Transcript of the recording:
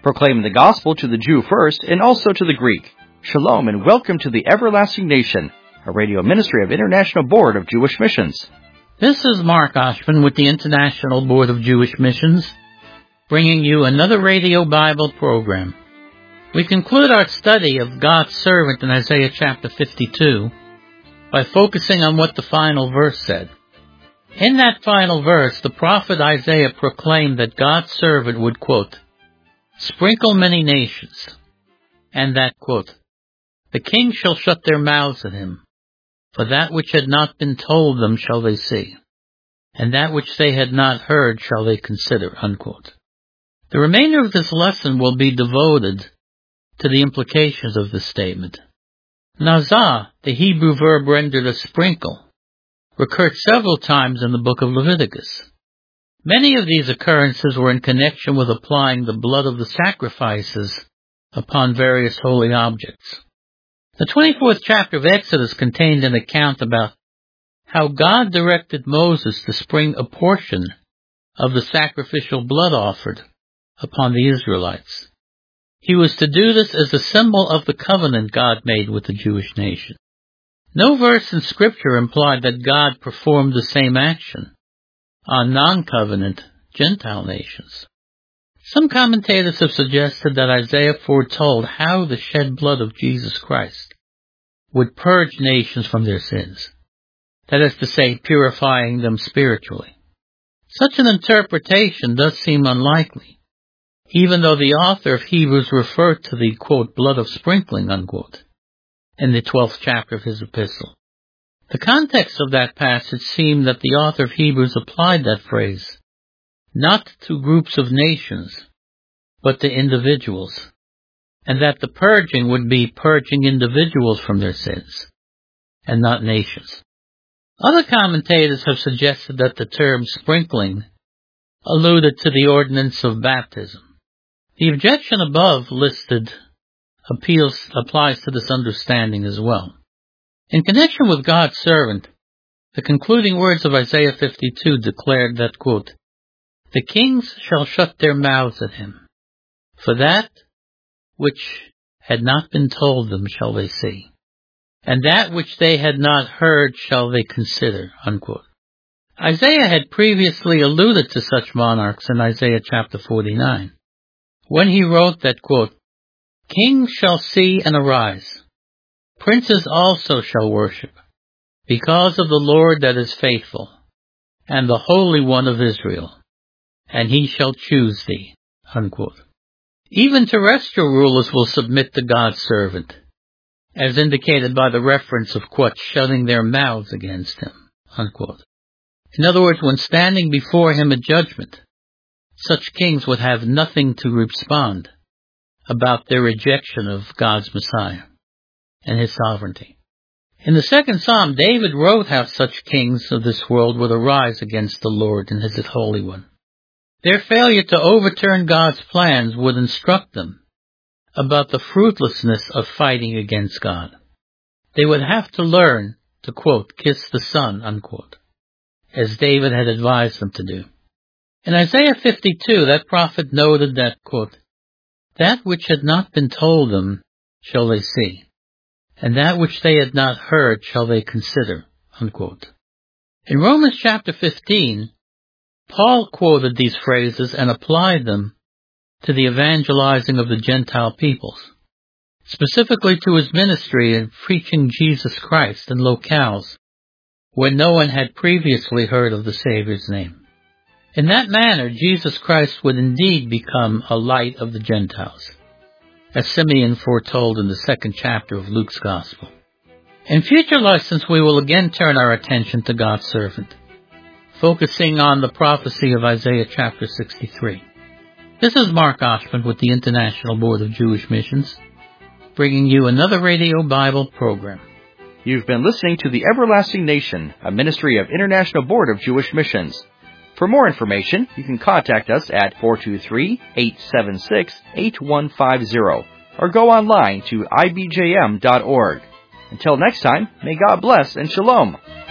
proclaiming the gospel to the Jew first and also to the Greek. Shalom and welcome to the Everlasting Nation, a radio ministry of International Board of Jewish Missions. This is Mark Oshman with the International Board of Jewish Missions, bringing you another radio Bible program. We conclude our study of God's servant in Isaiah chapter 52 by focusing on what the final verse said. In that final verse, the prophet Isaiah proclaimed that God's servant would, quote, sprinkle many nations, and that, quote, the kings shall shut their mouths at him, for that which had not been told them shall they see, and that which they had not heard shall they consider, unquote. The remainder of this lesson will be devoted to the implications of this statement. Nazah, the Hebrew verb rendered as sprinkle, recurred several times in the book of Leviticus. Many of these occurrences were in connection with applying the blood of the sacrifices upon various holy objects. The 24th chapter of Exodus contained an account about how God directed Moses to sprinkle a portion of the sacrificial blood offered upon the Israelites. He was to do this as a symbol of the covenant God made with the Jewish nation. No verse in Scripture implied that God performed the same action on non-covenant Gentile nations. Some commentators have suggested that Isaiah foretold how the shed blood of Jesus Christ would purge nations from their sins, that is to say, purifying them spiritually. Such an interpretation does seem unlikely, even though the author of Hebrews referred to the, quote, blood of sprinkling, unquote, in the 12th chapter of his epistle. The context of that passage seemed that the author of Hebrews applied that phrase not to groups of nations, but to individuals, and that the purging would be purging individuals from their sins, and not nations. Other commentators have suggested that the term sprinkling alluded to the ordinance of baptism. The objection above listed applies to this understanding as well. In connection with God's servant, the concluding words of Isaiah 52 declared that, quote, the kings shall shut their mouths at him, for that which had not been told them shall they see, and that which they had not heard shall they consider, unquote. Isaiah had previously alluded to such monarchs in Isaiah chapter 49, when he wrote that, quote, kings shall see and arise, princes also shall worship, because of the Lord that is faithful, and the Holy One of Israel, and he shall choose thee, unquote. Even terrestrial rulers will submit to God's servant, as indicated by the reference of, quote, shutting their mouths against him, unquote. In other words, when standing before him at judgment, such kings would have nothing to respond about their rejection of God's Messiah and his sovereignty. In the second Psalm, David wrote how such kings of this world would arise against the Lord and his Holy One. Their failure to overturn God's plans would instruct them about the fruitlessness of fighting against God. They would have to learn to, quote, kiss the Son, unquote, as David had advised them to do. In Isaiah 52, that prophet noted that, quote, that which had not been told them shall they see, and that which they had not heard shall they consider, unquote. In Romans chapter 15, Paul quoted these phrases and applied them to the evangelizing of the Gentile peoples, specifically to his ministry in preaching Jesus Christ in locales where no one had previously heard of the Savior's name. In that manner, Jesus Christ would indeed become a light of the Gentiles, as Simeon foretold in the 2nd chapter of Luke's Gospel. In future lessons, we will again turn our attention to God's servant, focusing on the prophecy of Isaiah chapter 63. This is Mark Oshman with the International Board of Jewish Missions, bringing you another radio Bible program. You've been listening to the Everlasting Nation, a ministry of International Board of Jewish Missions. For more information, you can contact us at 423-876-8150 or go online to ibjm.org. Until next time, may God bless and shalom.